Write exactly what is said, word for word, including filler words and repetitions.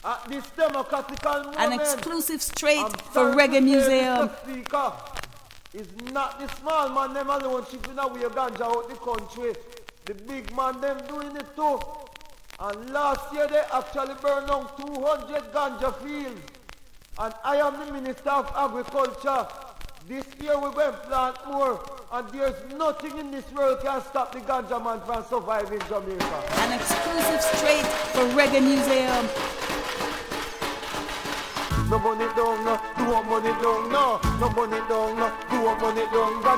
at this democratical moment. An exclusive straight for Reggae Museum. It's not the small man them alone shipping away ganja out the country. The big man them doing it too. And last year they actually burned down two hundred ganja fields. And I am the Minister of Agriculture. This year we're going to plant more. And there's nothing in this world can stop the ganja man from surviving Jamaica. An exclusive straight for Reggae Museum. No money down, no, do a money down, no. No money down, no, do a money down.